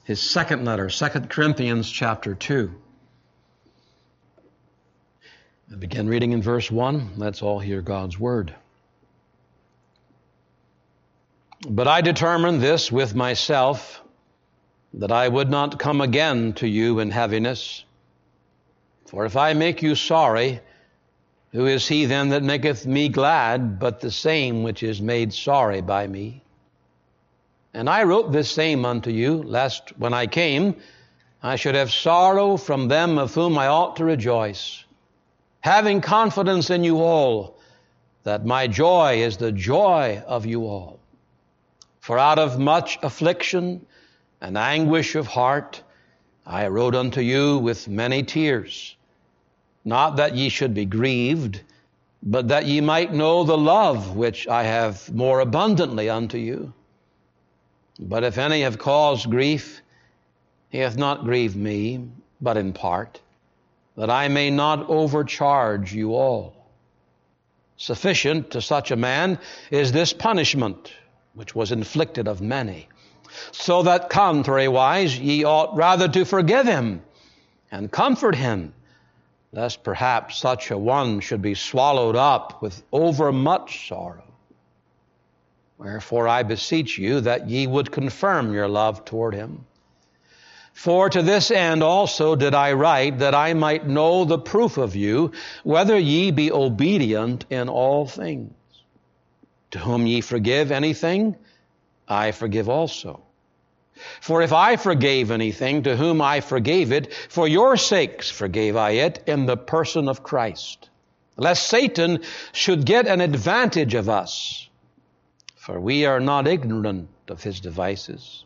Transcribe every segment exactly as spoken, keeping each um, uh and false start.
his second letter, Second Corinthians chapter two. I begin reading in verse one. Let's all hear God's word. But I determined this with myself, that I would not come again to you in heaviness. For if I make you sorry, who is he then that maketh me glad, but the same which is made sorry by me? And I wrote this same unto you, lest when I came, I should have sorrow from them of whom I ought to rejoice, having confidence in you all, that my joy is the joy of you all. For out of much affliction and anguish of heart I wrote unto you with many tears, not that ye should be grieved, but that ye might know the love which I have more abundantly unto you. But if any have caused grief, he hath not grieved me, but in part, that I may not overcharge you all. Sufficient to such a man is this punishment, which was inflicted of many, so that contrariwise ye ought rather to forgive him and comfort him, lest perhaps such a one should be swallowed up with overmuch sorrow. Wherefore I beseech you that ye would confirm your love toward him. For to this end also did I write, that I might know the proof of you, whether ye be obedient in all things. To whom ye forgive anything, I forgive also. For if I forgave anything, to whom I forgave it, for your sakes forgave I it in the person of Christ, lest Satan should get an advantage of us. For we are not ignorant of his devices.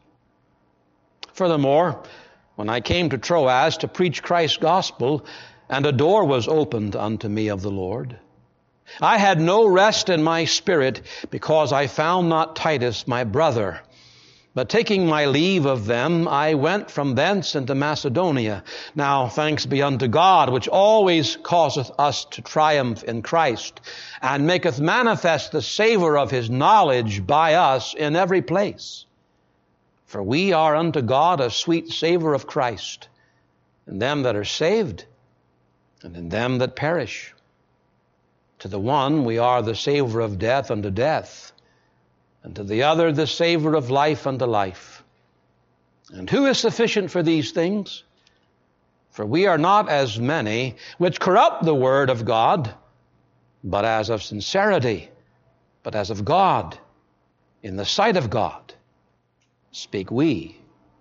Furthermore, when I came to Troas to preach Christ's gospel, and a door was opened unto me of the Lord, I had no rest in my spirit, because I found not Titus my brother. But taking my leave of them, I went from thence into Macedonia. Now thanks be unto God, which always causeth us to triumph in Christ, and maketh manifest the savor of his knowledge by us in every place. For we are unto God a sweet savor of Christ, in them that are saved, and in them that perish. To the one we are the savor of death unto death, and to the other the savor of life unto life. And who is sufficient for these things? For we are not as many which corrupt the word of God, but as of sincerity, but as of God, in the sight of God, speak we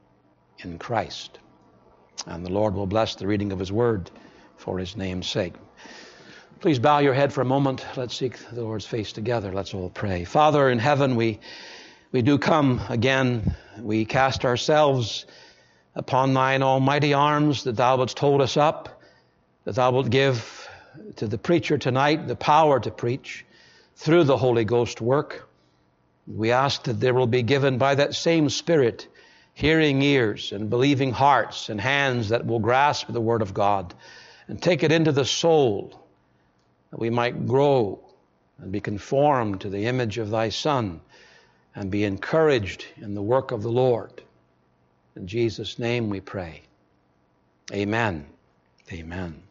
in Christ. And the Lord will bless the reading of his word for his name's sake. Please bow your head for a moment. Let's seek the Lord's face together. Let's all pray. Father in heaven, we we do come again. We cast ourselves upon thine almighty arms, that thou wouldst hold us up, that thou wilt give to the preacher tonight the power to preach through the Holy Ghost work. We ask that there will be given by that same Spirit hearing ears and believing hearts and hands that will grasp the Word of God and take it into the soul, that we might grow and be conformed to the image of thy Son and be encouraged in the work of the Lord. In Jesus' name we pray. Amen. Amen.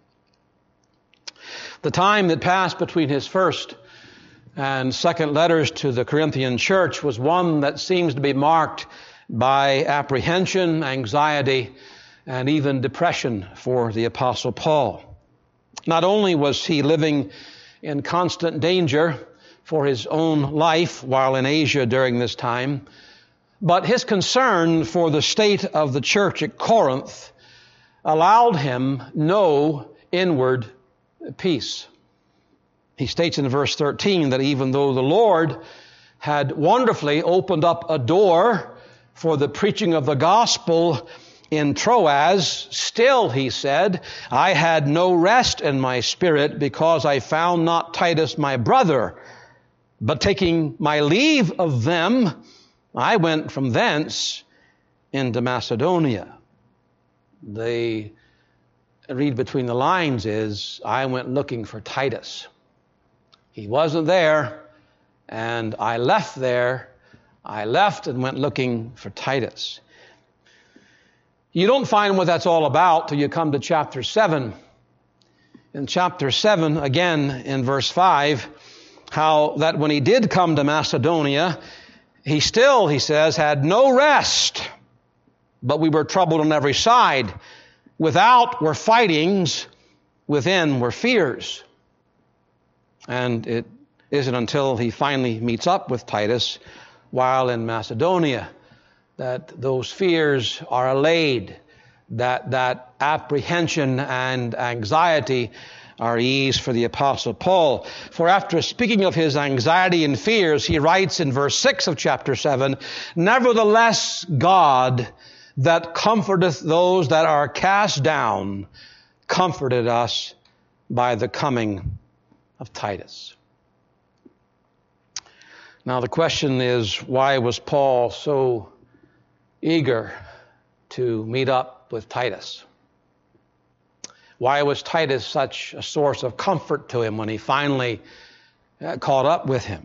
The time that passed between his first and second letters to the Corinthian church was one that seems to be marked by apprehension, anxiety, and even depression for the Apostle Paul. Not only was he living in constant danger for his own life while in Asia during this time, but his concern for the state of the church at Corinth allowed him no inward peace. He states in verse thirteen that even though the Lord had wonderfully opened up a door for the preaching of the gospel in Troas, still, he said, I had no rest in my spirit, because I found not Titus my brother. But taking my leave of them, I went from thence into Macedonia. The read between the lines is, I went looking for Titus. He wasn't there, and I left there. I left and went looking for Titus. You don't find what that's all about till you come to chapter seven. In chapter seven, again in verse five, how that when he did come to Macedonia, he still, he says, had no rest, but we were troubled on every side. Without were fightings, within were fears. And it isn't until he finally meets up with Titus while in Macedonia that those fears are allayed, that that apprehension and anxiety are eased for the Apostle Paul. For after speaking of his anxiety and fears, he writes in verse six of chapter seven, "Nevertheless God, that comforteth those that are cast down, comforted us by the coming of Titus." Now the question is, why was Paul so eager to meet up with Titus? Why was Titus such a source of comfort to him when he finally caught up with him?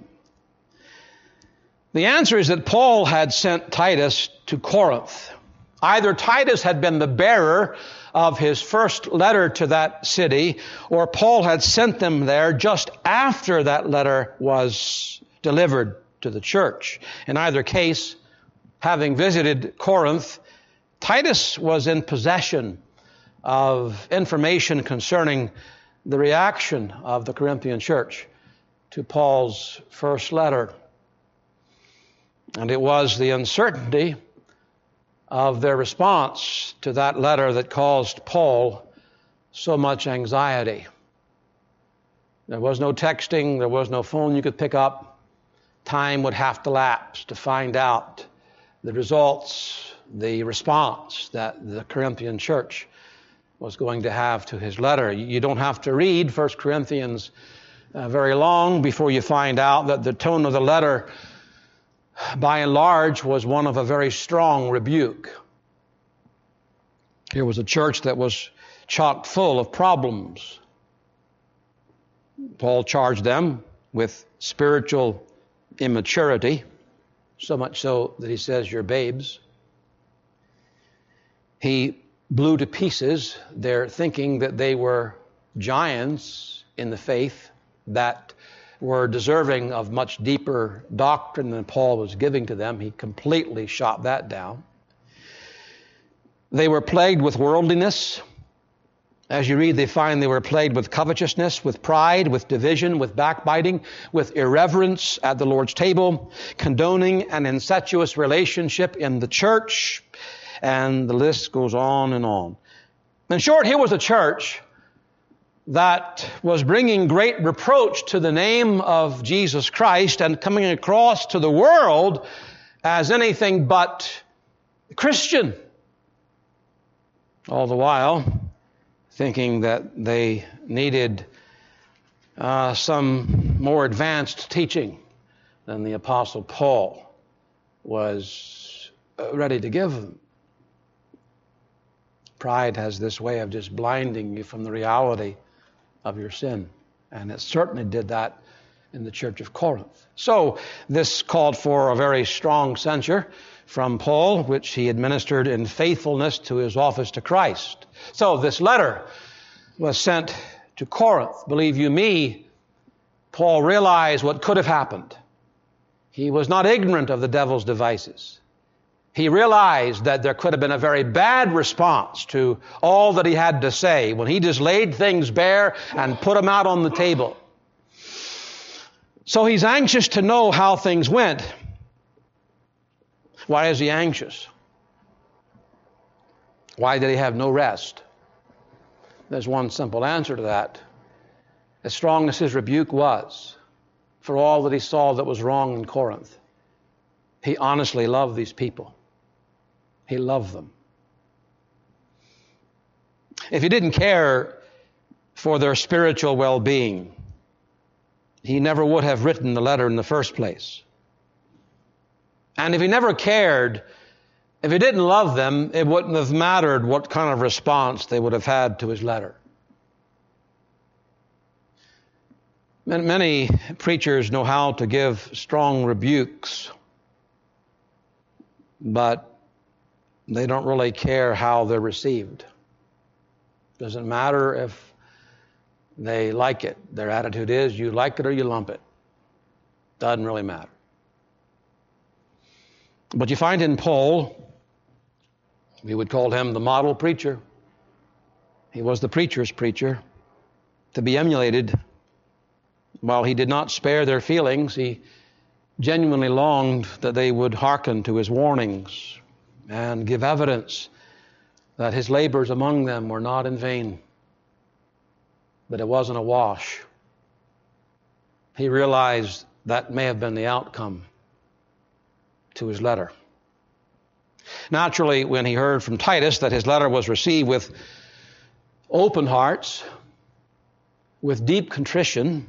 The answer is that Paul had sent Titus to Corinth. Either Titus had been the bearer of his first letter to that city, or Paul had sent them there just after that letter was delivered to the church. In either case, having visited Corinth, Titus was in possession of information concerning the reaction of the Corinthian church to Paul's first letter. And it was the uncertainty of their response to that letter that caused Paul so much anxiety. There was no texting, there was no phone you could pick up. Time would have to lapse to find out the results, the response that the Corinthian church was going to have to his letter. You don't have to read First Corinthians uh, very long before you find out that the tone of the letter, by and large, was one of a very strong rebuke. Here was a church that was chock full of problems. Paul charged them with spiritual immaturity, so much so that he says, "You're babes." He blew to pieces their thinking that they were giants in the faith, that were deserving of much deeper doctrine than Paul was giving to them. He completely shot that down. They were plagued with worldliness. As you read, they find they were plagued with covetousness, with pride, with division, with backbiting, with irreverence at the Lord's table, condoning an incestuous relationship in the church, and the list goes on and on. In short, here was a church that was bringing great reproach to the name of Jesus Christ and coming across to the world as anything but Christian. All the while thinking that they needed uh, some more advanced teaching than the Apostle Paul was ready to give them. Pride has this way of just blinding you from the reality of your sin. And it certainly did that in the church of Corinth. So this called for a very strong censure from Paul, which he administered in faithfulness to his office to Christ. So this letter was sent to Corinth. Believe you me, Paul realized what could have happened. He was not ignorant of the devil's devices. He realized that there could have been a very bad response to all that he had to say when he just laid things bare and put them out on the table. So he's anxious to know how things went. Why is he anxious? Why did he have no rest? There's one simple answer to that. As strong as his rebuke was for all that he saw that was wrong in Corinth, he honestly loved these people. He loved them. If he didn't care for their spiritual well-being, he never would have written the letter in the first place. And if he never cared, if he didn't love them, it wouldn't have mattered what kind of response they would have had to his letter. Many preachers know how to give strong rebukes, but they don't really care how they're received. Doesn't matter if they like it. Their attitude is, you like it or you lump it. Doesn't really matter. But you find in Paul, we would call him the model preacher. He was the preacher's preacher, to be emulated. While he did not spare their feelings, he genuinely longed that they would hearken to his warnings and give evidence that his labors among them were not in vain, that it wasn't a wash. He realized that may have been the outcome to his letter. Naturally, when he heard from Titus that his letter was received with open hearts, with deep contrition,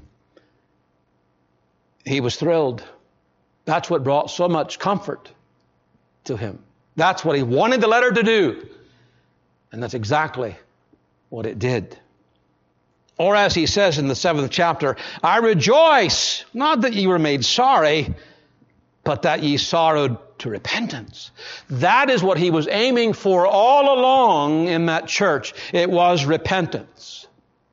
he was thrilled. That's what brought so much comfort to him. That's what he wanted the letter to do. And that's exactly what it did. Or as he says in the seventh chapter, I rejoice, not that ye were made sorry, but that ye sorrowed to repentance. That is what he was aiming for all along in that church. It was repentance.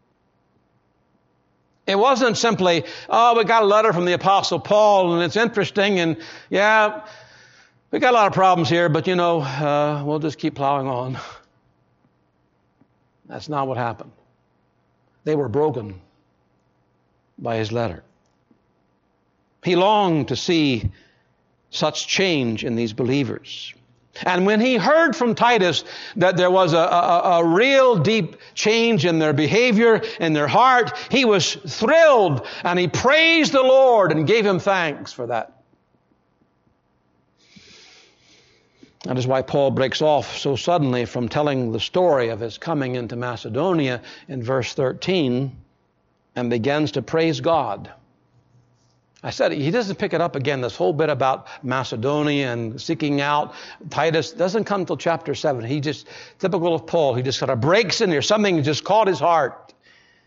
It wasn't simply, oh, we got a letter from the Apostle Paul and it's interesting and yeah, we got a lot of problems here, but you know, uh, we'll just keep plowing on. That's not what happened. They were broken by his letter. He longed to see such change in these believers. And when he heard from Titus that there was a, a, a real deep change in their behavior, in their heart, he was thrilled and he praised the Lord and gave him thanks for that. That is why Paul breaks off so suddenly from telling the story of his coming into Macedonia in verse thirteen and begins to praise God. I said he doesn't pick it up again, this whole bit about Macedonia and seeking out Titus. Doesn't come till chapter seven. He just, typical of Paul, he just kind of breaks in there. Something just caught his heart.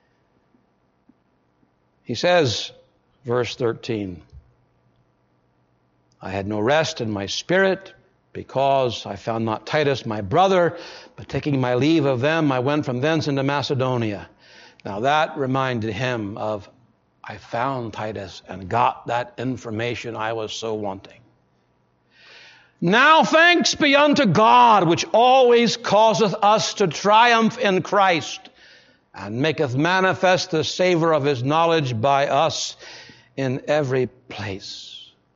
He says, verse thirteen, I had no rest in my spirit, because I found not Titus my brother, but taking my leave of them, I went from thence into Macedonia. Now that reminded him of, I found Titus and got that information I was so wanting. Now thanks be unto God, which always causeth us to triumph in Christ, and maketh manifest the savor of his knowledge by us in every place.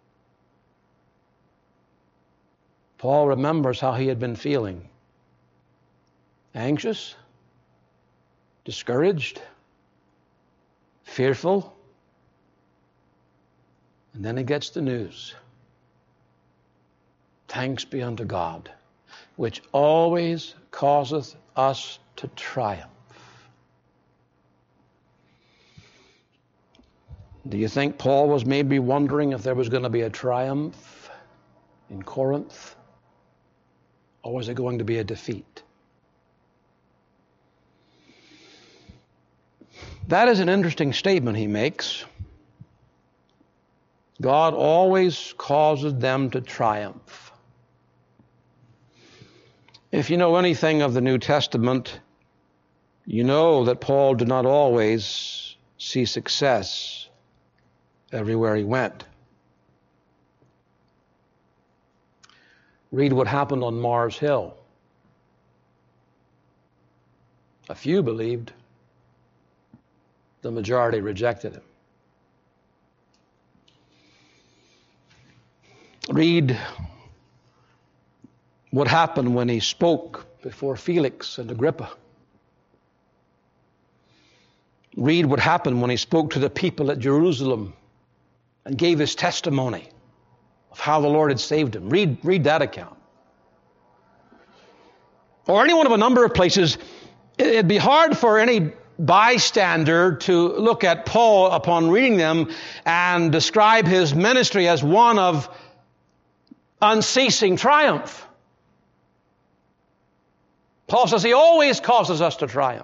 Paul remembers how he had been feeling. Anxious, discouraged, fearful. And then he gets the news. Thanks be unto God, which always causeth us to triumph. Do you think Paul was maybe wondering if there was going to be a triumph in Corinth? Or was it going to be a defeat? That is an interesting statement he makes. God always causes them to triumph. If you know anything of the New Testament, you know that Paul did not always see success everywhere he went. Read what happened on Mars Hill. A few believed. The majority rejected him. Read what happened when he spoke before Felix and Agrippa. Read what happened when he spoke to the people at Jerusalem and gave his testimony of how the Lord had saved him. Read, read that account. Or any one of a number of places, it'd be hard for any bystander to look at Paul upon reading them and describe his ministry as one of unceasing triumph. Paul says he always causes us to triumph.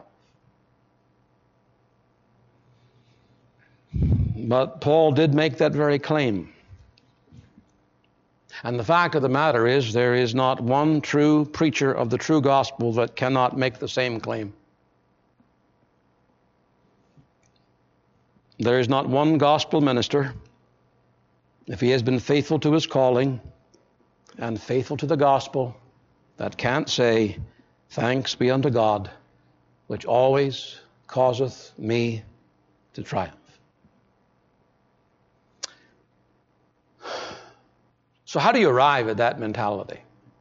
But Paul did make that very claim. And the fact of the matter is, there is not one true preacher of the true gospel that cannot make the same claim. There is not one gospel minister, if he has been faithful to his calling and faithful to the gospel, that can't say, "Thanks be unto God, which always causeth me to triumph." So how do you arrive at that mentality?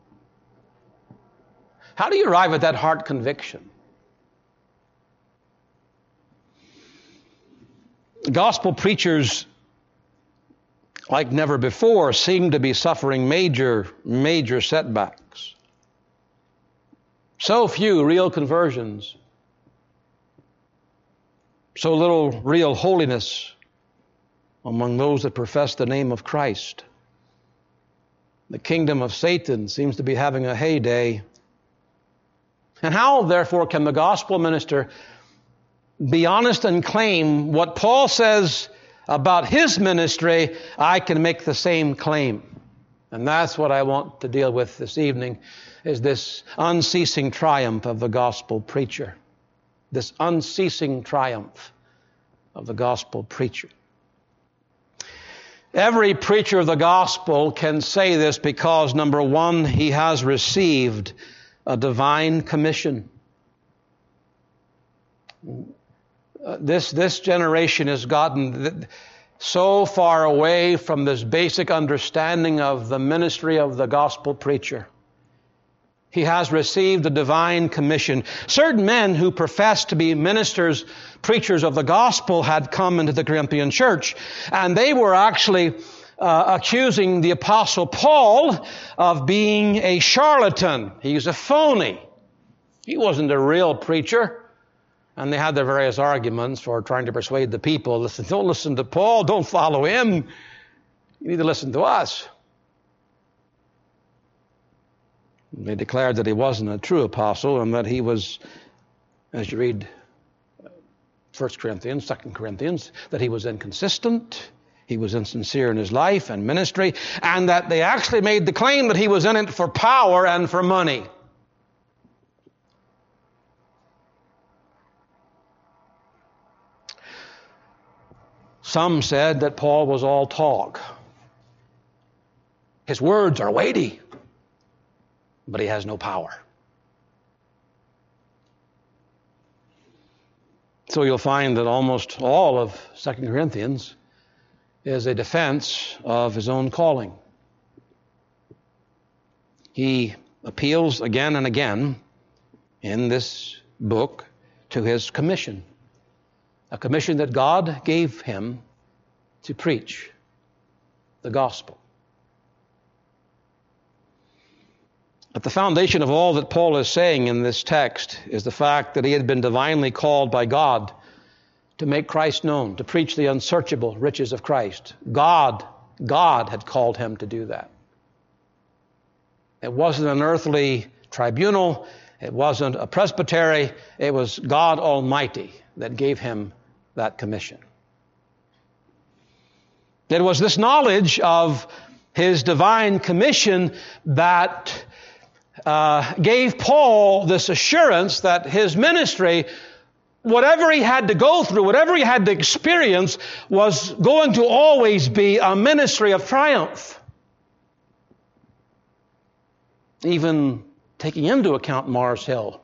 How do you arrive at that heart conviction? Gospel preachers, like never before, seem to be suffering major, major setbacks. So few real conversions. So little real holiness among those that profess the name of Christ. The kingdom of Satan seems to be having a heyday. And how, therefore, can the gospel minister be honest and claim what Paul says about his ministry? I can make the same claim. And that's what I want to deal with this evening, is this unceasing triumph of the gospel preacher. This unceasing triumph of the gospel preacher. Every preacher of the gospel can say this because, number one, he has received a divine commission. Uh, this, this generation has gotten so far away from this basic understanding of the ministry of the gospel preacher. He has received a divine commission. Certain men who professed to be ministers, preachers of the gospel, had come into the Corinthian church, and they were actually uh, accusing the Apostle Paul of being a charlatan. He's a phony. He wasn't a real preacher. And they had their various arguments for trying to persuade the people. Listen, don't listen to Paul. Don't follow him. You need to listen to us. They declared that he wasn't a true apostle and that he was, as you read First Corinthians, Second Corinthians, that he was inconsistent, he was insincere in his life and ministry, and that they actually made the claim that he was in it for power and for money. Some said that Paul was all talk. His words are weighty, but he has no power. So you'll find that almost all of Second Corinthians is a defense of his own calling. He appeals again and again in this book to his commission, a commission that God gave him to preach the gospel. At the foundation of all that Paul is saying in this text is the fact that he had been divinely called by God to make Christ known, to preach the unsearchable riches of Christ. God, God had called him to do that. It wasn't an earthly tribunal. It wasn't a presbytery. It was God Almighty that gave him that commission. It was this knowledge of his divine commission that Uh, gave Paul this assurance that his ministry, whatever he had to go through, whatever he had to experience, was going to always be a ministry of triumph. Even taking into account Mars Hill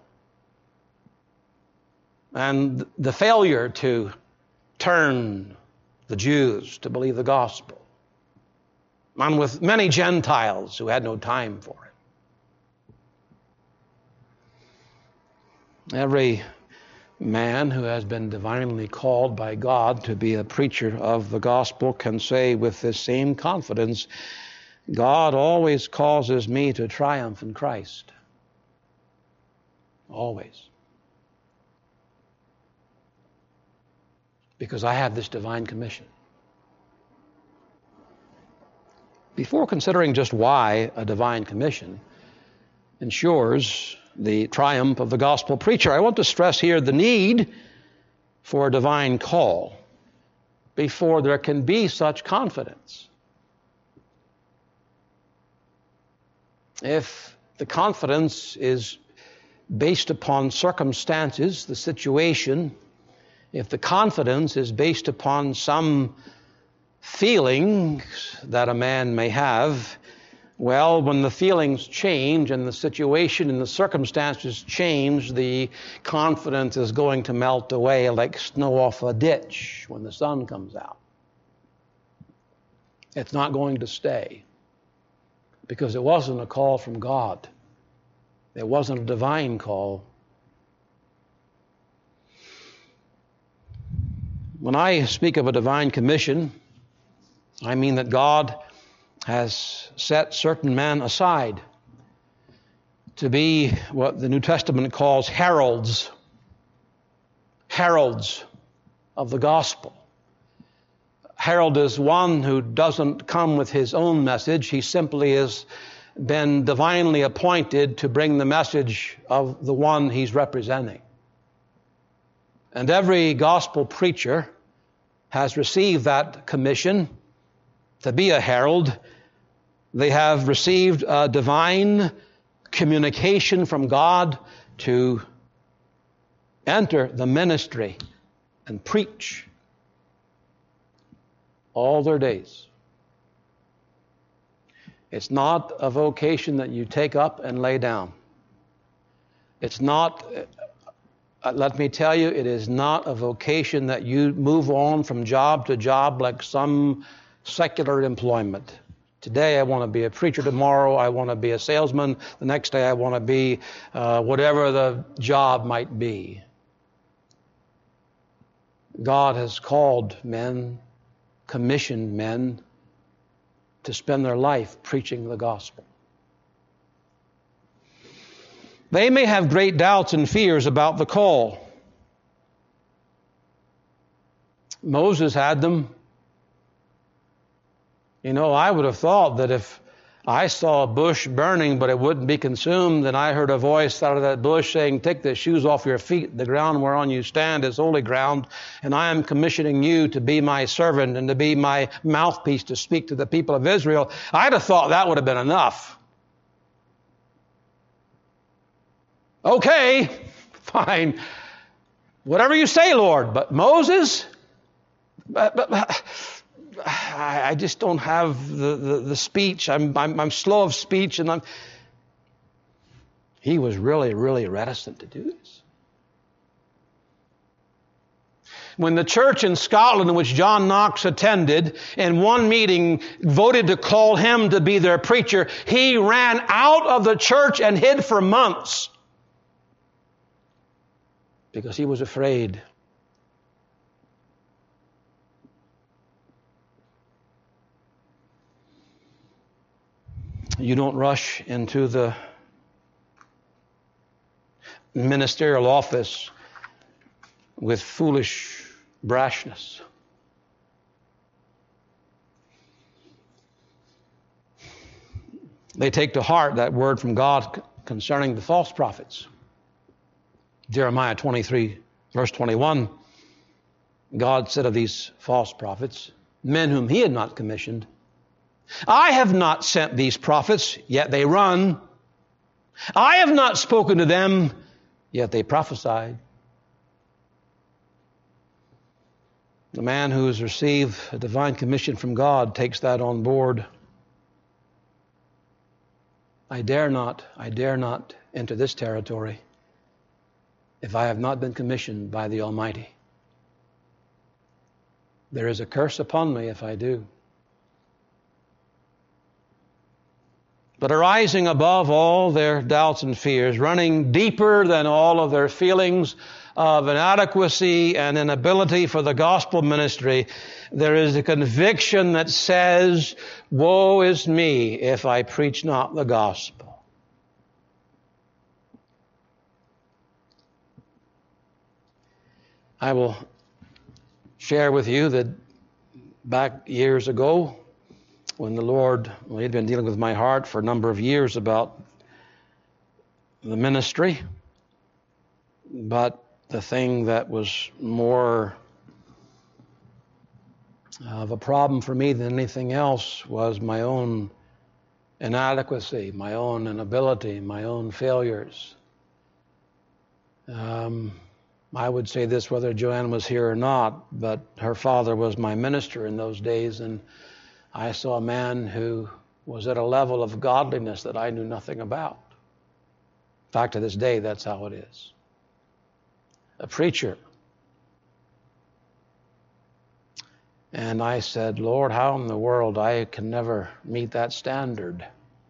and the failure to turn the Jews to believe the gospel, and with many Gentiles who had no time for it. Every man who has been divinely called by God to be a preacher of the gospel can say with this same confidence, God always causes me to triumph in Christ. Always. Because I have this divine commission. Before considering just why a divine commission ensures the triumph of the gospel preacher, I want to stress here the need for a divine call before there can be such confidence. If the confidence is based upon circumstances, the situation, if the confidence is based upon some feelings that a man may have, well, when the feelings change and the situation and the circumstances change, the confidence is going to melt away like snow off a ditch when the sun comes out. It's not going to stay because it wasn't a call from God. It wasn't a divine call. When I speak of a divine commission, I mean that God has set certain men aside to be what the New Testament calls heralds, heralds of the gospel. Herald is one who doesn't come with his own message. He simply has been divinely appointed to bring the message of the one he's representing. And every gospel preacher has received that commission to be a herald. They have received a divine communication from God to enter the ministry and preach all their days. It's not a vocation that you take up and lay down. It's not, uh, let me tell you, it is not a vocation that you move on from job to job like some secular employment. Today I want to be a preacher, tomorrow I want to be a salesman, the next day I want to be uh, whatever the job might be. God has called men, commissioned men to spend their life preaching the gospel. They may have great doubts and fears about the call. Moses had them. You know, I would have thought that if I saw a bush burning but it wouldn't be consumed, and I heard a voice out of that bush saying, "Take the shoes off your feet. The ground whereon you stand is holy ground, and I am commissioning you to be my servant and to be my mouthpiece to speak to the people of Israel." I'd have thought that would have been enough. Okay, fine. Whatever you say, Lord. But Moses, but, but, I just don't have the, the, the speech. I'm, I'm, I'm slow of speech. and I'm. He was really, really reticent to do this. When the church in Scotland in which John Knox attended, in one meeting, voted to call him to be their preacher, he ran out of the church and hid for months because he was afraid. You don't rush into the ministerial office with foolish brashness. They take to heart that word from God concerning the false prophets. Jeremiah twenty-three, verse twenty-one, God said of these false prophets, men whom he had not commissioned, "I have not sent these prophets, yet they run. I have not spoken to them, yet they prophesied." The man who has received a divine commission from God takes that on board. I dare not, I dare not enter this territory if I have not been commissioned by the Almighty. There is a curse upon me if I do. But arising above all their doubts and fears, running deeper than all of their feelings of inadequacy and inability for the gospel ministry, there is a conviction that says, "Woe is me if I preach not the gospel." I will share with you that back years ago, when the Lord, well, He'd been dealing with my heart for a number of years about the ministry, but the thing that was more of a problem for me than anything else was my own inadequacy, my own inability, my own failures. Um, I would say this whether Joanne was here or not, but her father was my minister in those days, and I saw a man who was at a level of godliness that I knew nothing about. In fact, to this day, that's how it is. A preacher. And I said, Lord, how in the world I can never meet that standard?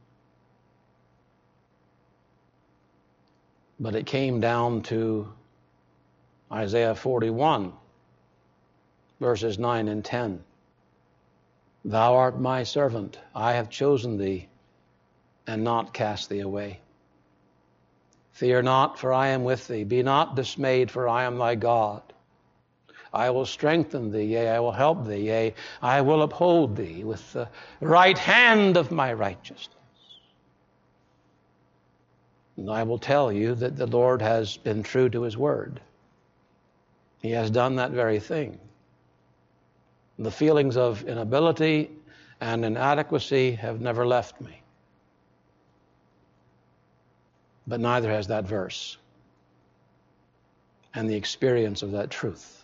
But it came down to Isaiah forty-one, verses nine and ten. Thou art my servant. I have chosen thee and not cast thee away. Fear not, for I am with thee. Be not dismayed, for I am thy God. I will strengthen thee, yea, I will help thee, yea, I will uphold thee with the right hand of my righteousness. And I will tell you that the Lord has been true to his word. He has done that very thing. The feelings of inability and inadequacy have never left me. But neither has that verse and the experience of that truth.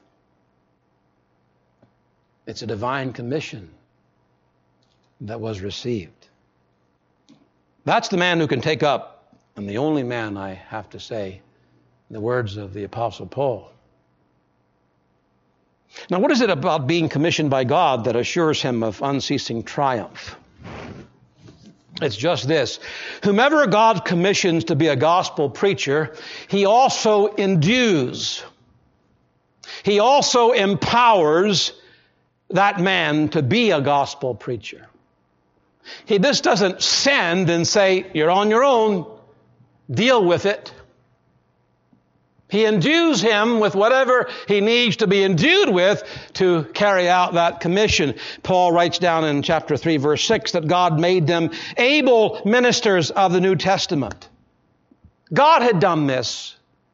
It's a divine commission that was received. That's the man who can take up, and the only man, I have to say, the words of the Apostle Paul. Now, what is it about being commissioned by God that assures him of unceasing triumph? It's just this. Whomever God commissions to be a gospel preacher, he also endues. He also empowers that man to be a gospel preacher. He just doesn't send and say, you're on your own, deal with it. He endues him with whatever he needs to be endued with to carry out that commission. Paul writes down in chapter three, verse six, that God made them able ministers of the New Testament. God had done this.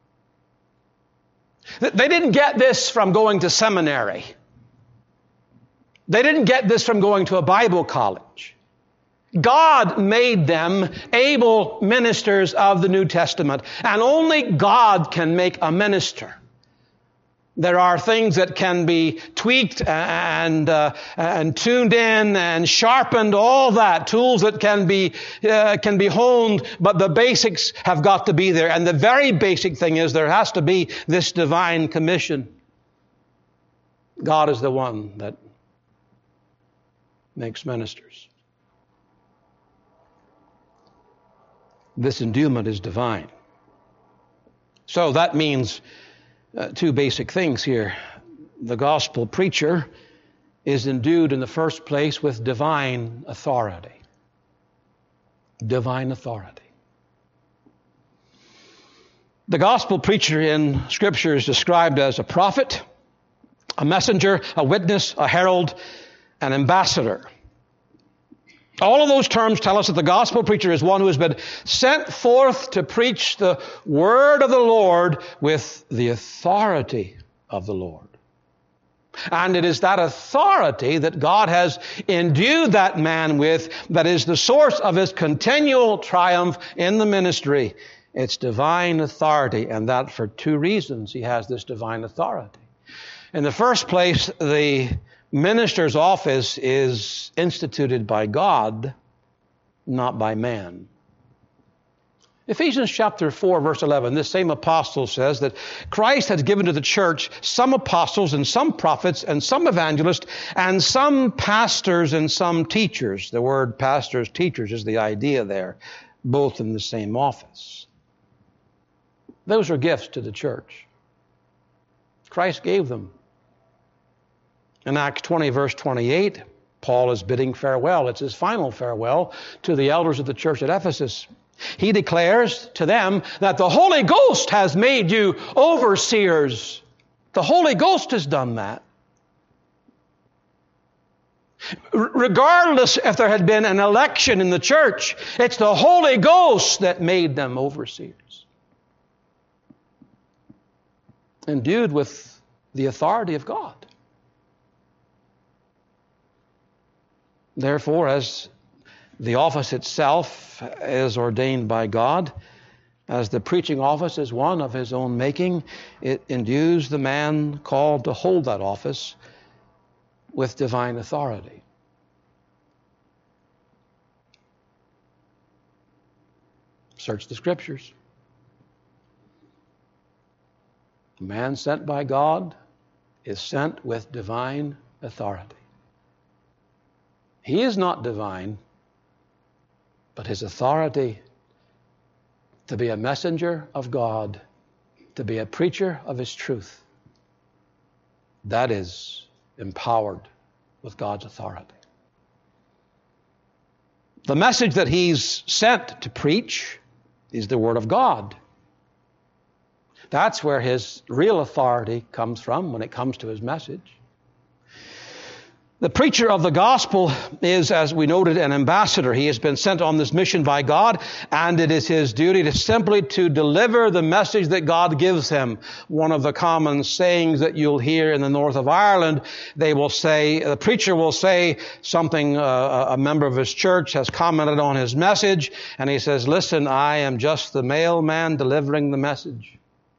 They didn't get this from going to seminary. They didn't get this from going to a Bible college. God made them able ministers of the New Testament. And only God can make a minister. There are things that can be tweaked and uh, and tuned in and sharpened, all that. Tools that can be uh, can be honed, but the basics have got to be there. And the very basic thing is there has to be this divine commission. God is the one that makes ministers. This endowment is divine. So that means uh, two basic things here. The gospel preacher is endued in the first place with divine authority. Divine authority. The gospel preacher in Scripture is described as a prophet, a messenger, a witness, a herald, an ambassador. All of those terms tell us that the gospel preacher is one who has been sent forth to preach the word of the Lord with the authority of the Lord. And it is that authority that God has endued that man with that is the source of his continual triumph in the ministry. It's divine authority, and that for two reasons he has this divine authority. In the first place, the minister's office is instituted by God, not by man. Ephesians chapter four, verse eleven, this same apostle says that Christ has given to the church some apostles and some prophets and some evangelists and some pastors and some teachers. The word pastors, teachers is the idea there, both in the same office. Those are gifts to the church. Christ gave them. In Acts twenty, verse twenty-eight, Paul is bidding farewell. It's his final farewell to the elders of the church at Ephesus. He declares to them that the Holy Ghost has made you overseers. The Holy Ghost has done that. Regardless if there had been an election in the church, it's the Holy Ghost that made them overseers. Endued with the authority of God. Therefore, as The office itself is ordained by God. As the preaching office is one of his own making, it endues the man called to hold that office with divine authority. Search the Scriptures. A man sent by God is sent with divine authority. He is not divine, but his authority to be a messenger of God, to be a preacher of his truth, that is empowered with God's authority. The message that he's sent to preach is the Word of God. That's where his real authority comes from when it comes to his message. The preacher of the gospel is, as we noted, an ambassador. He has been sent on this mission by God, and it is his duty to simply to deliver the message that God gives him. One of the common sayings that you'll hear in the north of Ireland, they will say, the preacher will say something, uh, a member of his church has commented on his message, and he says, "Listen, I am just the mailman delivering the message."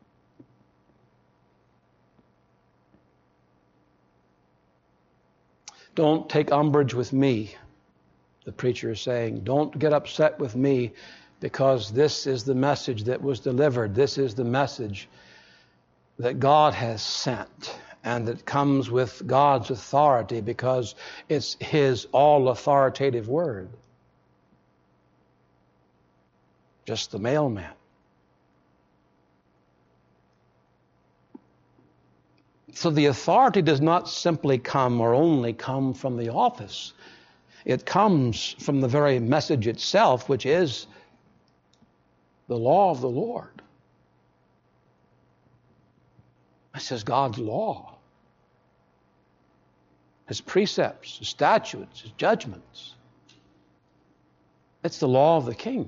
Don't take umbrage with me, the preacher is saying. Don't get upset with me, because this is the message that was delivered. This is the message that God has sent, and it comes with God's authority because it's his all-authoritative word. Just the mailman. So the authority does not simply come or only come from the office. It comes from the very message itself, which is the law of the Lord. This is God's law. His precepts, his statutes, his judgments. It's the law of the King.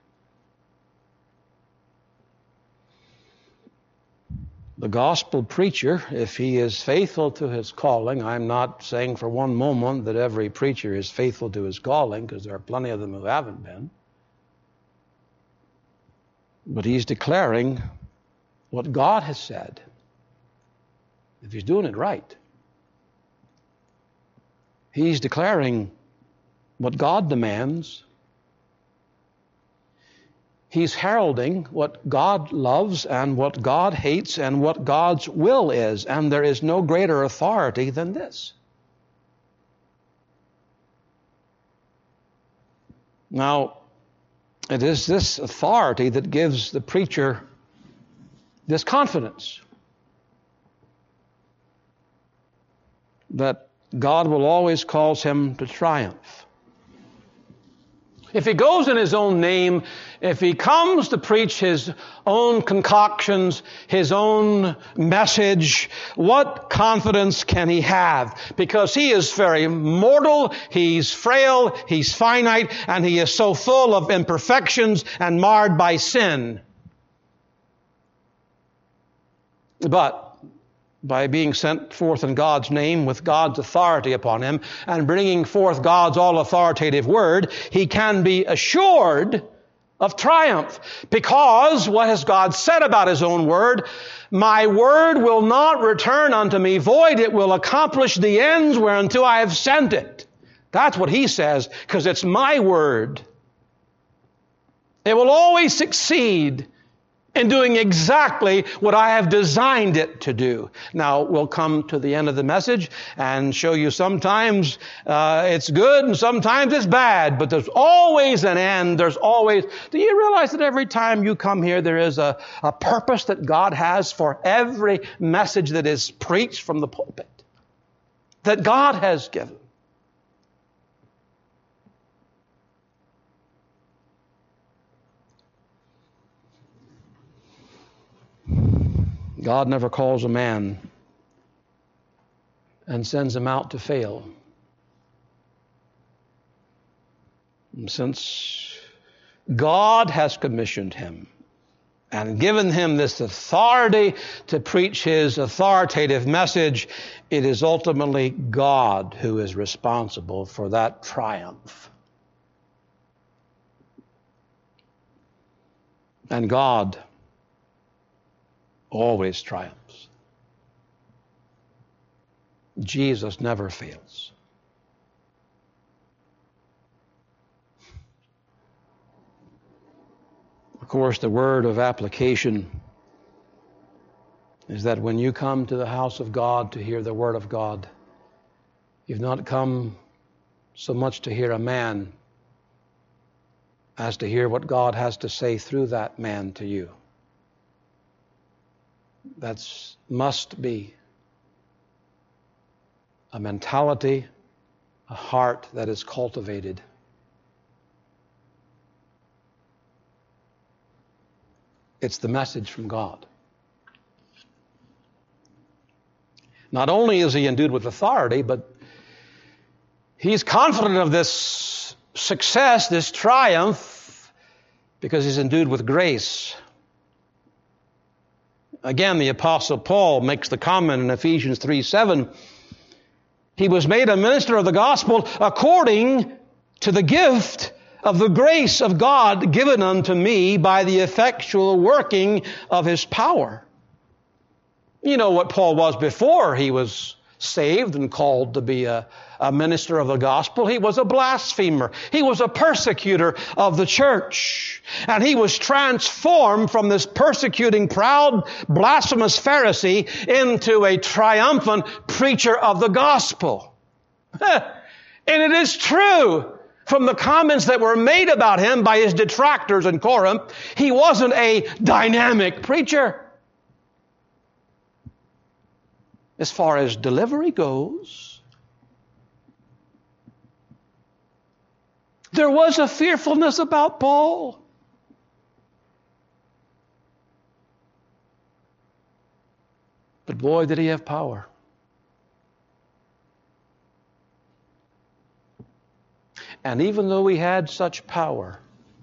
The gospel preacher, if he is faithful to his calling, I'm not saying for one moment that every preacher is faithful to his calling, because there are plenty of them who haven't been. But he's declaring what God has said, if he's doing it right. He's declaring what God demands. He's heralding what God loves and what God hates and what God's will is. And there is no greater authority than this. Now, it is this authority that gives the preacher this confidence that God will always cause him to triumph. If he goes in his own name, if he comes to preach his own concoctions, his own message, what confidence can he have? Because he is very mortal, he's frail, he's finite, and he is so full of imperfections and marred by sin. But by being sent forth in God's name with God's authority upon him and bringing forth God's all-authoritative word, he can be assured of triumph. Because what has God said about his own word? My word will not return unto me void. It will accomplish the ends whereunto I have sent it. That's what he says, because it's my word. It will always succeed in doing exactly what I have designed it to do. Now, we'll come to the end of the message and show you sometimes uh, it's good and sometimes it's bad, but there's always an end. There's always... Do you realize that every time you come here, there is a, a purpose that God has for every message that is preached from the pulpit, that God has given? God never calls a man and sends him out to fail. And since God has commissioned him and given him this authority to preach his authoritative message, it is ultimately God who is responsible for that triumph. And God always triumphs. Jesus never fails. Of course, the word of application is that when you come to the house of God to hear the word of God, you've not come so much to hear a man as to hear what God has to say through that man to you. That must be a mentality, a heart that is cultivated. It's the message from God. Not only is he endued with authority, but he's confident of this success, this triumph, because he's endued with grace. Again, the Apostle Paul makes the comment in Ephesians three seven, he was made a minister of the gospel according to the gift of the grace of God given unto me by the effectual working of his power. You know what Paul was before he was saved and called to be a, a minister of the gospel. He was a blasphemer. He was a persecutor of the church. And he was transformed from this persecuting, proud, blasphemous Pharisee into a triumphant preacher of the gospel. And it is true. From the comments that were made about him by his detractors in Corinth, he wasn't a dynamic preacher. As far as delivery goes, there was a fearfulness about Paul. But boy, did he have power. And even though he had such power,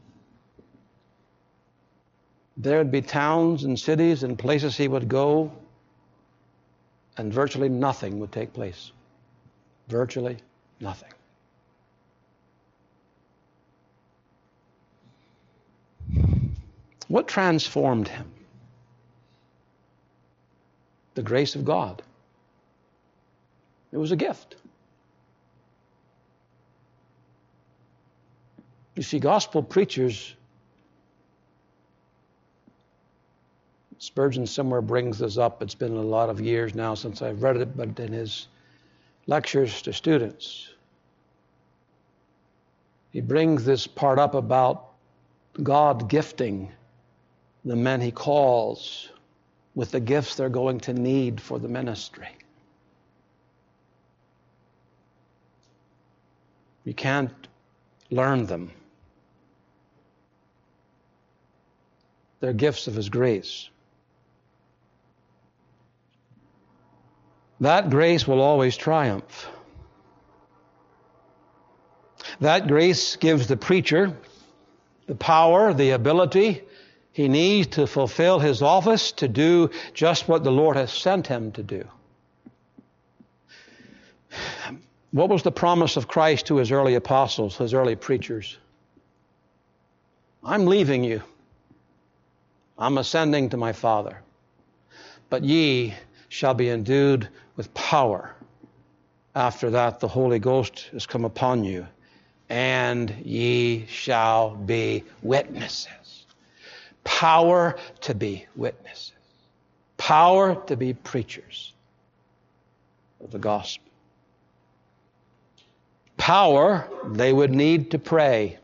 there'd be towns and cities and places he would go, and virtually nothing would take place. Virtually nothing. What transformed him? The grace of God. It was a gift. You see, gospel preachers, Spurgeon somewhere brings this up. It's been a lot of years now since I've read it, but in his lectures to students, he brings this part up about God gifting the men he calls with the gifts they're going to need for the ministry. You can't learn them. They're gifts of his grace. That grace will always triumph. That grace gives the preacher the power, the ability he needs to fulfill his office, to do just what the Lord has sent him to do. What was the promise of Christ to his early apostles, his early preachers? I'm leaving you. I'm ascending to my Father. But ye shall be endued with power. After that, the Holy Ghost has come upon you, and ye shall be witnesses. Power to be witnesses. Power to be preachers of the gospel. Power they would need to pray.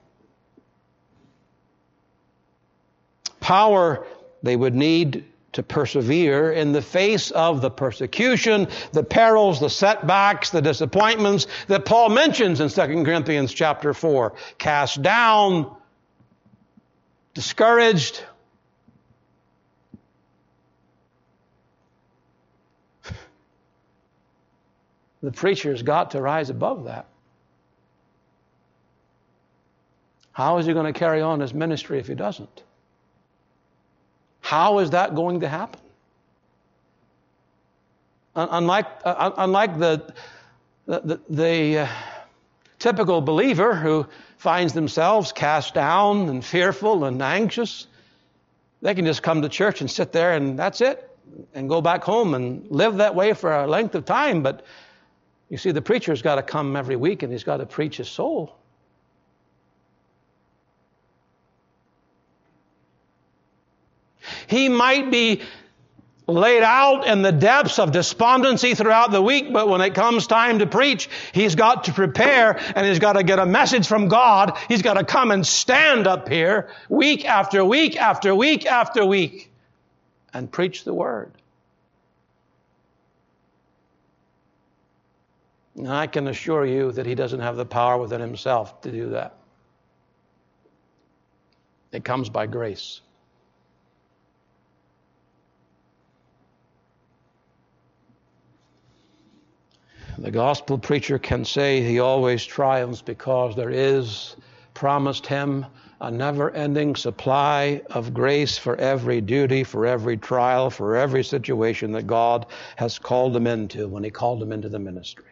Power they would need to persevere in the face of the persecution, the perils, the setbacks, the disappointments that Paul mentions in Second Corinthians chapter four. Cast down, discouraged. The preacher's got to rise above that. How is he going to carry on his ministry if he doesn't? How is that going to happen? Unlike, uh, unlike the, the, the uh, typical believer who finds themselves cast down and fearful and anxious, They can just come to church and sit there and that's it, and go back home and live that way for a length of time. But you see, the preacher's got to come every week and he's got to preach his soul. He might be laid out in the depths of despondency throughout the week, but when it comes time to preach, he's got to prepare and he's got to get a message from God. He's got to come and stand up here week after week after week after week and preach the Word. And I can assure you that he doesn't have the power within himself to do that. It comes by grace. The gospel preacher can say he always triumphs because there is promised him a never-ending supply of grace for every duty, for every trial, for every situation that God has called him into when he called him into the ministry.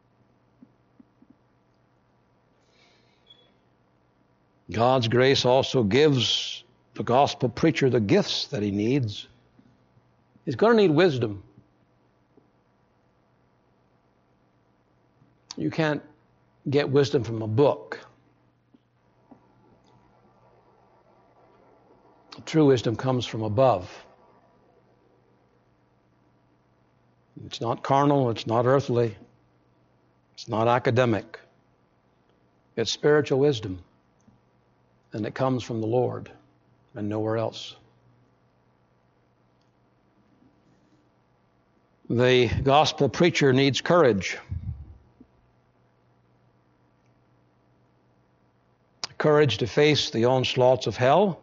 God's grace also gives the gospel preacher the gifts that he needs. He's going to need wisdom. You can't get wisdom from a book. True wisdom comes from above. It's not carnal, it's not earthly, it's not academic. It's spiritual wisdom. And it comes from the Lord and nowhere else. The gospel preacher needs courage. Courage to face the onslaughts of hell.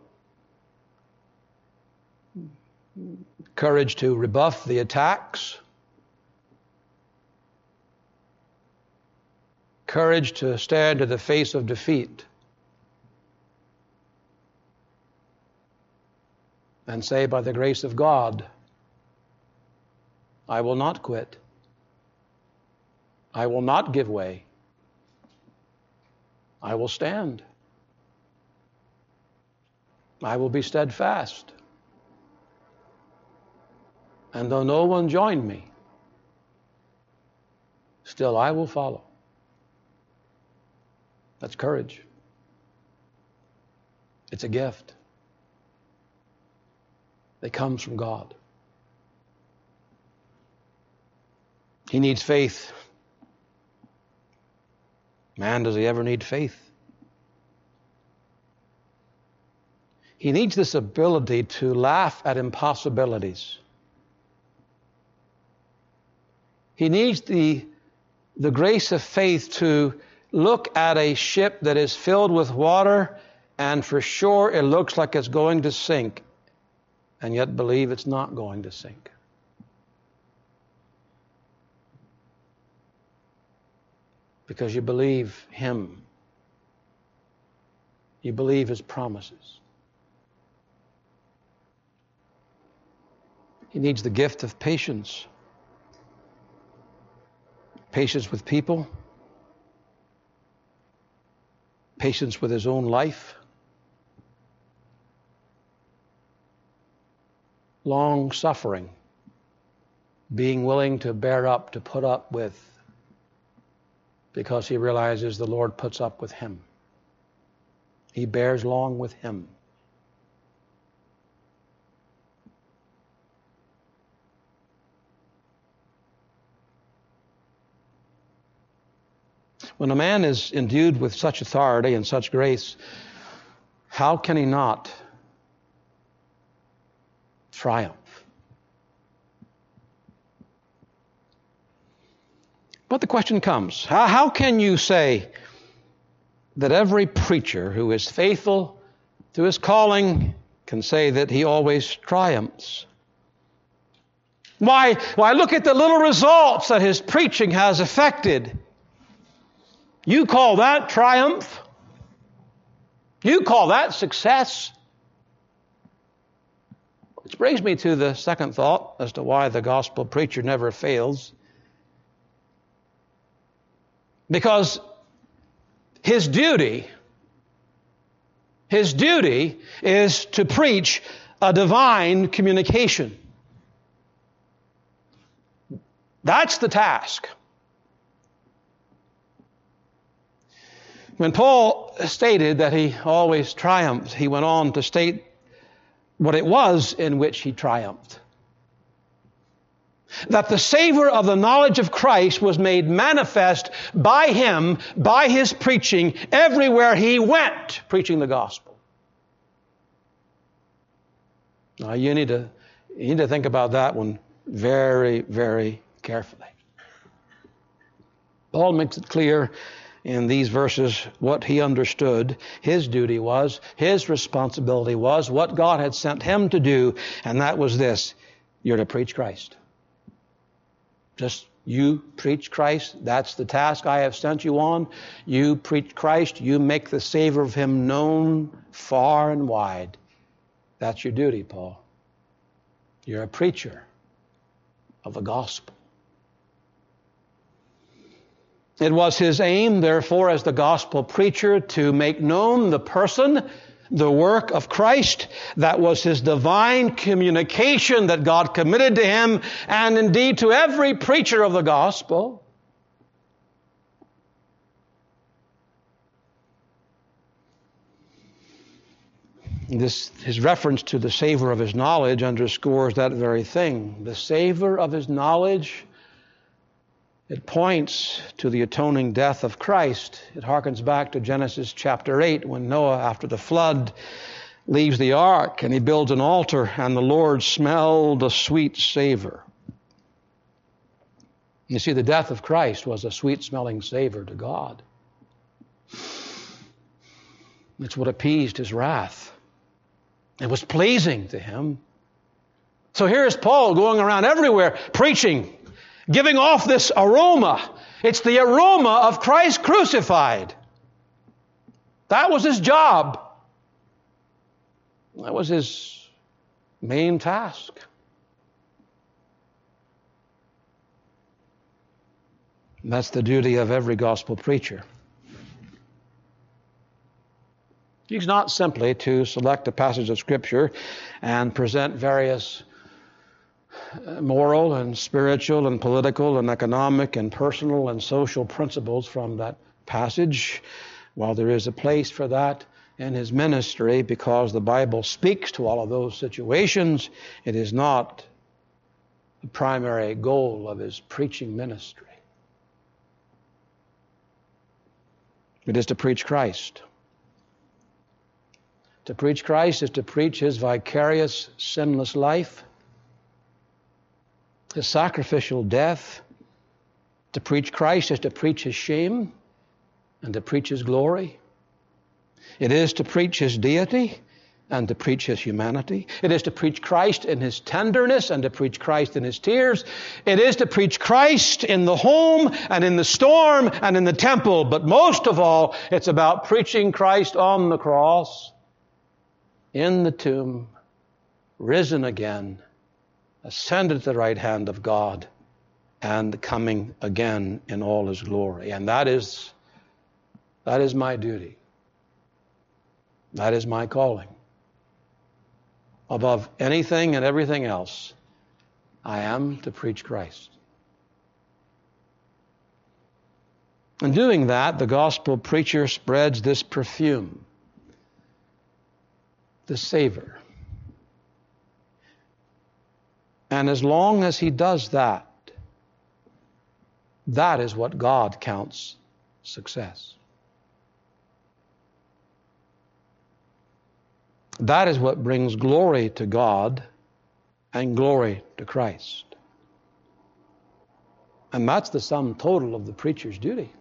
Courage to rebuff the attacks. Courage to stand to the face of defeat and say, by the grace of God, I will not quit. I will not give way. I will stand. I will be steadfast. And though no one join me, still I will follow. That's courage. It's a gift. It comes from God. He needs faith. Man, does he ever need faith? He needs this ability to laugh at impossibilities. He needs the, the grace of faith to look at a ship that is filled with water and for sure it looks like it's going to sink, and yet believe it's not going to sink. Because you believe Him. You believe His promises. He needs the gift of patience. Patience with people. Patience with his own life. Long suffering. Being willing to bear up, to put up with, because he realizes the Lord puts up with him. He bears long with him. When a man is endued with such authority and such grace, how can he not triumph? But the question comes, how, how can you say that every preacher who is faithful to his calling can say that he always triumphs? Why, why look at the little results that his preaching has affected. You call that triumph? You call that success? Which brings me to the second thought as to why the gospel preacher never fails. Because his duty, his duty is to preach a divine communication. That's the task. When Paul stated that he always triumphed, he went on to state what it was in which he triumphed. That the savor of the knowledge of Christ was made manifest by him, by his preaching, everywhere he went, preaching the gospel. Now you need to, you need to think about that one very, very carefully. Paul makes it clear in these verses what he understood his duty was, his responsibility was, what God had sent him to do, and that was this: you're to preach Christ. Just you preach Christ. That's the task I have sent you on. You preach Christ. You make the savor of him known far and wide. That's your duty, Paul. You're a preacher of the gospel. It was his aim, therefore, as the gospel preacher, to make known the person, the work of Christ. That was his divine communication that God committed to him, and indeed to every preacher of the gospel. This, his reference to the savor of his knowledge underscores that very thing. The savor of his knowledge, it points to the atoning death of Christ. It harkens back to Genesis chapter eight, when Noah, after the flood, leaves the ark and he builds an altar, and the Lord smelled a sweet savor. You see, the death of Christ was a sweet-smelling savor to God. It's what appeased his wrath. It was pleasing to him. So here's Paul going around everywhere preaching, giving off this aroma. It's the aroma of Christ crucified. That was his job. That was his main task. And that's the duty of every gospel preacher. He's not simply to select a passage of Scripture and present various moral and spiritual and political and economic and personal and social principles from that passage. While there is a place for that in his ministry, because the Bible speaks to all of those situations, it is not the primary goal of his preaching ministry. It is to preach Christ. To preach Christ is to preach his vicarious, sinless life, his sacrificial death. To preach Christ is to preach his shame and to preach his glory. It is to preach his deity and to preach his humanity. It is to preach Christ in his tenderness and to preach Christ in his tears. It is to preach Christ in the home and in the storm and in the temple. But most of all, it's about preaching Christ on the cross, in the tomb, risen again, ascended to the right hand of God, and coming again in all his glory. And that is, that is my duty. That is my calling. Above anything and everything else, I am to preach Christ. In doing that, the gospel preacher spreads this perfume, the savor. And as long as he does that, that is what God counts success. That is what brings glory to God and glory to Christ. And that's the sum total of the preacher's duty.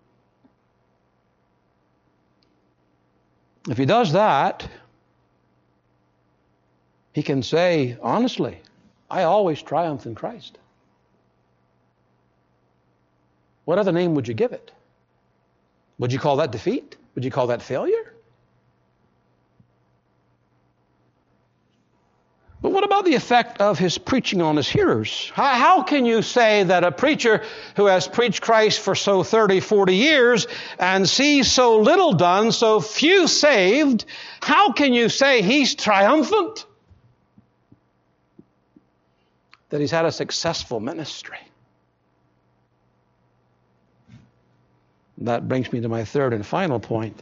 If he does that, he can say, honestly, I always triumph in Christ. What other name would you give it? Would you call that defeat? Would you call that failure? But what about the effect of his preaching on his hearers? How, how can you say that a preacher who has preached Christ for so thirty, forty years and sees so little done, so few saved, how can you say he's triumphant? that he's had a successful ministry. That brings me to my third and final point.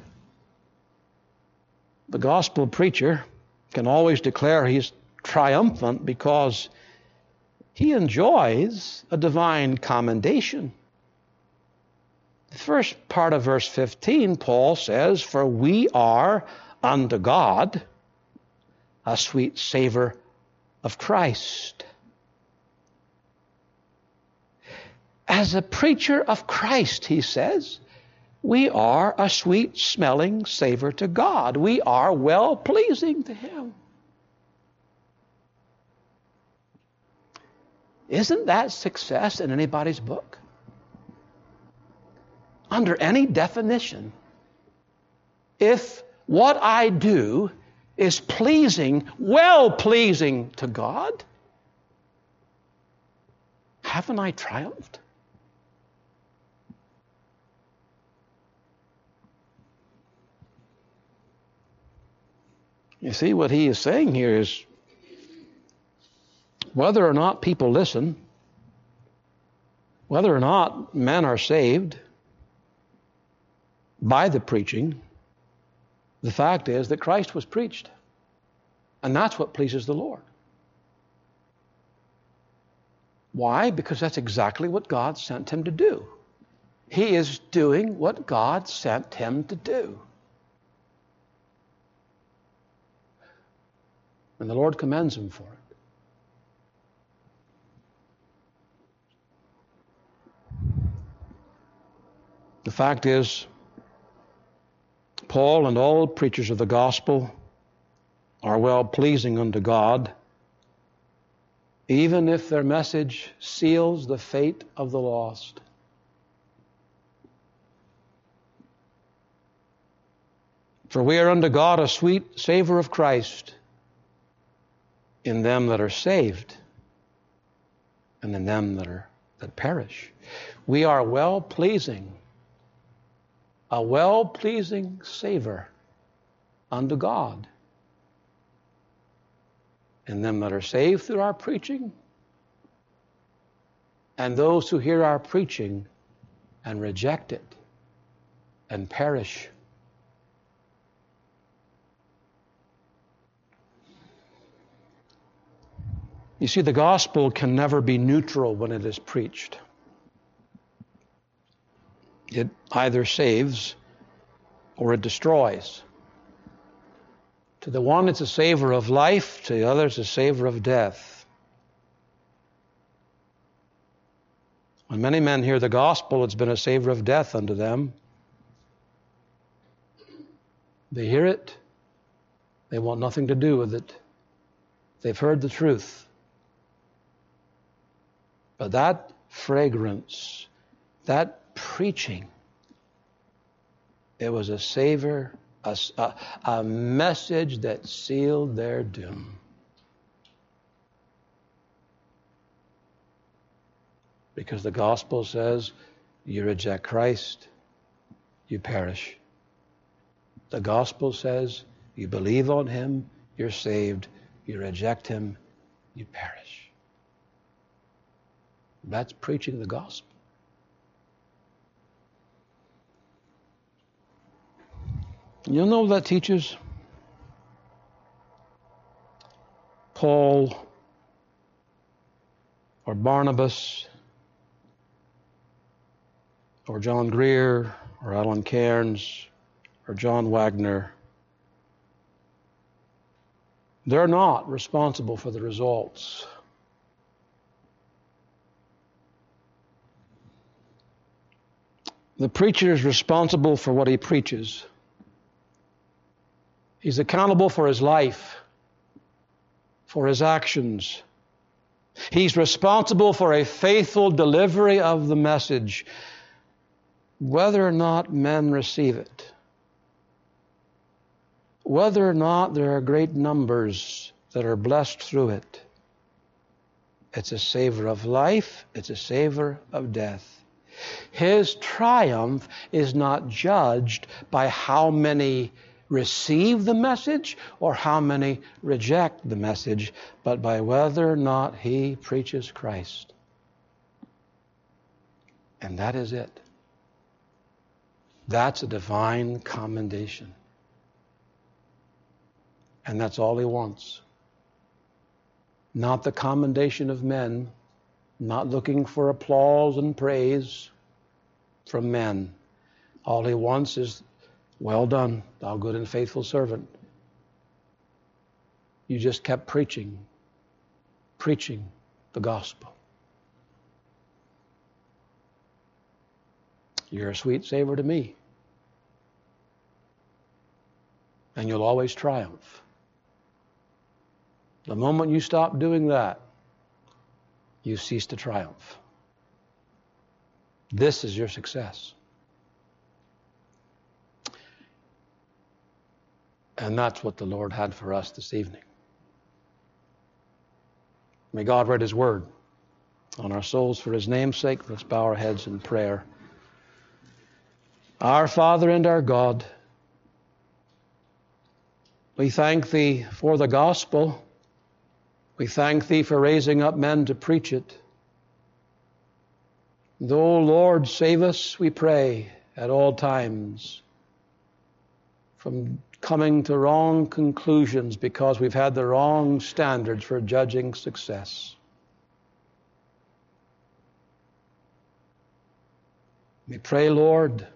The gospel preacher can always declare he's triumphant because he enjoys a divine commendation. The first part of verse fifteen, Paul says, "For we are unto God a sweet savor of Christ." As a preacher of Christ, he says, we are a sweet-smelling savor to God. We are well-pleasing to Him. Isn't that success in anybody's book? Under any definition, if what I do is pleasing, well-pleasing to God, haven't I triumphed? You see, what he is saying here is whether or not people listen, whether or not men are saved by the preaching, the fact is that Christ was preached. And that's what pleases the Lord. Why? Because that's exactly what God sent him to do. He is doing what God sent him to do. And the Lord commends him for it. The fact is, Paul and all preachers of the gospel are well pleasing unto God, even if their message seals the fate of the lost. For we are unto God a sweet savor of Christ in them that are saved and in them that are that perish. We are well pleasing, a well pleasing savor unto God in them that are saved through our preaching and those who hear our preaching and reject it and perish. You see, the gospel can never be neutral when it is preached. It either saves or it destroys. To the one, it's a savor of life. To the other, it's a savor of death. When many men hear the gospel, it's been a savor of death unto them. They hear it. They want nothing to do with it. They've heard the truth. But that fragrance, that preaching, it was a savor, a, a, a message that sealed their doom. Because the gospel says, you reject Christ, you perish. The gospel says, you believe on Him, you're saved. You reject Him, you perish. That's preaching the gospel. You know that teaches? Paul or Barnabas or John Greer or Alan Cairns or John Wagner, they're not responsible for the results. The preacher is responsible for what he preaches. He's accountable for his life, for his actions. He's responsible for a faithful delivery of the message, whether or not men receive it, whether or not there are great numbers that are blessed through it. It's a savor of life, it's a savor of death. His triumph is not judged by how many receive the message or how many reject the message, but by whether or not he preaches Christ. And that is it. That's a divine commendation. And that's all he wants. Not the commendation of men, not looking for applause and praise from men. All he wants is, well done, thou good and faithful servant. You just kept preaching, preaching the gospel. You're a sweet savor to me. And you'll always triumph. The moment you stop doing that, you cease to triumph. This is your success. And that's what the Lord had for us this evening. May God write His word on our souls for His name's sake. Let's bow our heads in prayer. Our Father and our God, we thank Thee for the gospel. We thank Thee for raising up men to preach it. Though, Lord, save us, we pray, at all times from coming to wrong conclusions because we've had the wrong standards for judging success. We pray, Lord,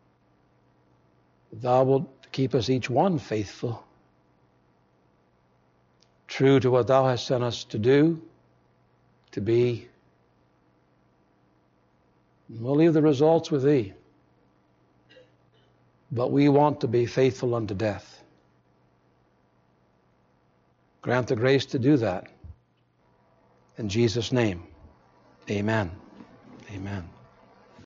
Thou wilt keep us each one faithful, true to what Thou hast sent us to do, to be. We'll leave the results with Thee. But we want to be faithful unto death. Grant the grace to do that. In Jesus' name, amen. Amen.